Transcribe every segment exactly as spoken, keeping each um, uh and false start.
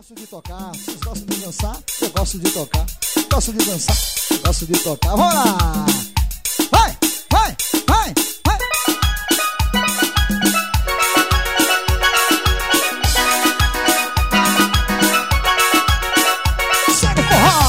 gosto de tocar, vocês gostam de dançar? Eu gosto de tocar, gosto de dançar, gosto de tocar. Vamos lá! Vai, vai, vai, vai! Segue o forró!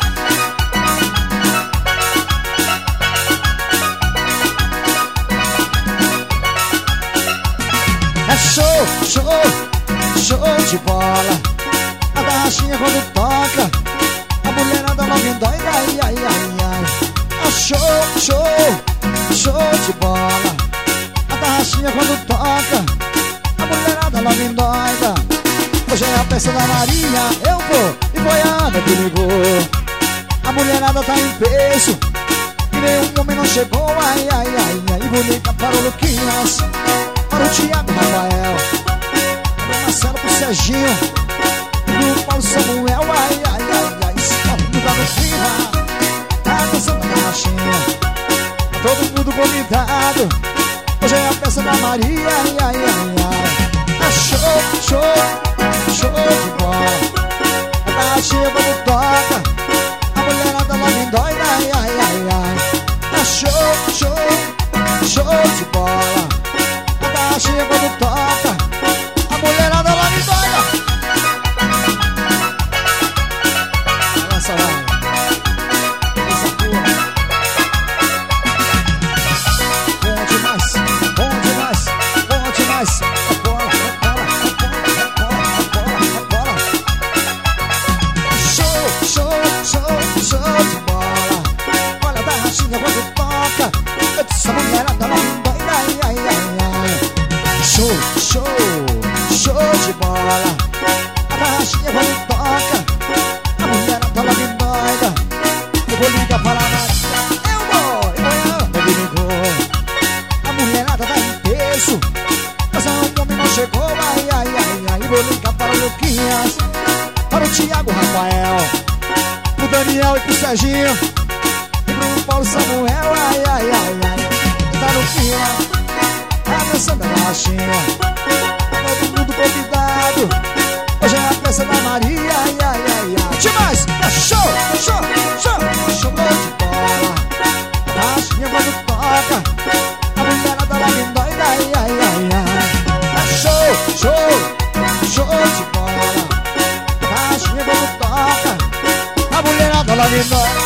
É show, show, show de bola. A tarraxinha quando toca, a mulherada logo endoida, ai, ai, ai, ai. É show, show, show de bola. A tarraxinha quando toca, a mulherada logo endoida. Hoje é a festa da Maria, eu vou e Goiânia que ligou. A mulherada tá em peso, e nenhum homem não chegou, ai, ai, ai, ai. E vou ligar para o Luquinhas, para o Thiago Rafael, para o Marcelo, pro Serginho, pro Paulo Samuel, ai, ai, ai, ai. Está tudo tá no clima, tá dançando a tarraxinha, tá todo mundo convidado. Hoje é a festa da Maria, ai, ai, ai, ai. É show, show, show de bola. A tarraxinha quando toca, a mulherada logo endoida, ai, ai, ai, ai. É show, show, show de bola. A tarraxinha quando toca, a mulherada logo endoida. Essa vai, essa porra. Bom demais, bom demais, bom demais. É bola, é bola, é bola, é bola, é bola, é bola. Show, show, show, show de bola. Olha a tarraxinha quando toca, essa mulherada logo endoida, ai, ai, ai, ai. Show, show, show de bola. A tarraxinha quando toca, a mulherada logo endoida. Eu vou ligar para a Maria, eu vou, eu vou, eu ligou. A mulherada tá em peso, mas um homem não chegou, ai, ai, ai, ai. Eu vou ligar para o Luquinhas, para o Thiago Rafael, pro Daniel e pro Serginho, e pro Paulo Samuel, ai, ai, ai, ai. Tá no clima, tá dançando a tarraxinha, todo mundo convidado. Hoje é a festa da Maria, ai, ai, ai, ai. Demais, é show, show, show, show de bola. A tarraxinha quando toca, a mulherada logo endoida, ai, ai, ai, ai. É show, show, show de bola. A tarraxinha quando toca, a mulherada logo endoida.